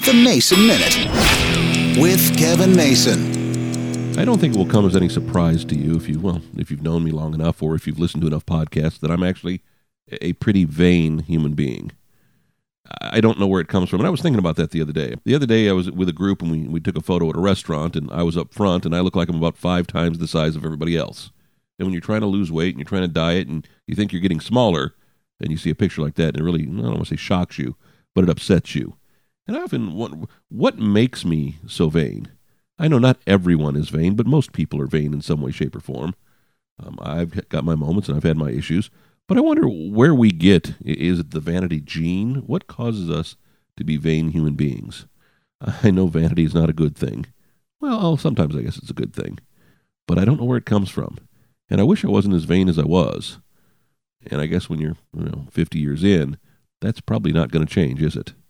The Mason Minute with Kevin Mason. I don't think it will come as any surprise to you if you've known me long enough or if you've listened to enough podcasts that I'm actually a pretty vain human being. I don't know where it comes from, and I was thinking about that the other day. The other day I was with a group and we took a photo at a restaurant, and I was up front, and I look like I'm about 5 times the size of everybody else. And when you're trying to lose weight and you're trying to diet and you think you're getting smaller, and you see a picture like that, and it really, I don't want to say shocks you, but it upsets you. And I often wonder, what makes me so vain? I know not everyone is vain, but most people are vain in some way, shape, or form. I've got my moments and I've had my issues, but I wonder where we get. Is it the vanity gene? What causes us to be vain human beings? I know vanity is not a good thing. Well, sometimes I guess it's a good thing, but I don't know where it comes from. And I wish I wasn't as vain as I was. And I guess when you're 50 years in, that's probably not going to change, is it?